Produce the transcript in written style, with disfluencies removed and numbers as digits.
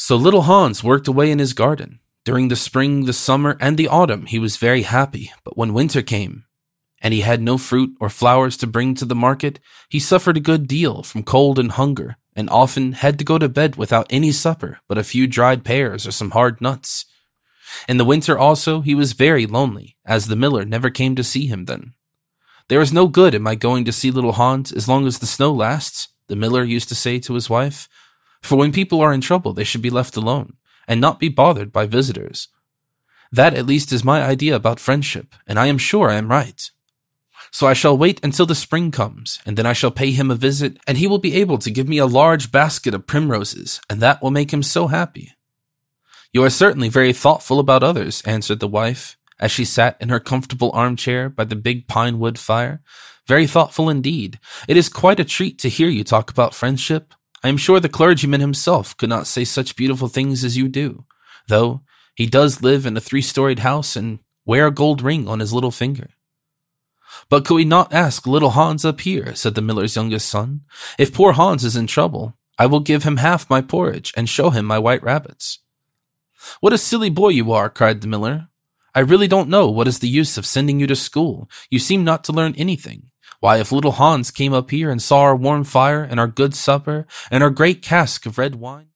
So little Hans worked away in his garden. During the spring, the summer, and the autumn, he was very happy. But when winter came, and he had no fruit or flowers to bring to the market, he suffered a good deal from cold and hunger, and often had to go to bed without any supper but a few dried pears or some hard nuts. In the winter also he was very lonely, as the miller never came to see him then. "There is no good in my going to see little Hans as long as the snow lasts," the miller used to say to his wife, "for when people are in trouble they should be left alone, and not be bothered by visitors. That at least is my idea about friendship, and I am sure I am right. So I shall wait until the spring comes, and then I shall pay him a visit, and he will be able to give me a large basket of primroses, and that will make him so happy." "You are certainly very thoughtful about others," answered the wife, as she sat in her comfortable armchair by the big pine wood fire. "Very thoughtful indeed. It is quite a treat to hear you talk about friendship. I am sure the clergyman himself could not say such beautiful things as you do, though he does live in a 3-storied house and wear a gold ring on his little finger." "But could we not ask little Hans up here?" said the miller's youngest son. "If poor Hans is in trouble, I will give him half my porridge and show him my white rabbits." "What a silly boy you are," cried the miller. "I really don't know what is the use of sending you to school. You seem not to learn anything. Why, if little Hans came up here and saw our warm fire and our good supper and our great cask of red wine..."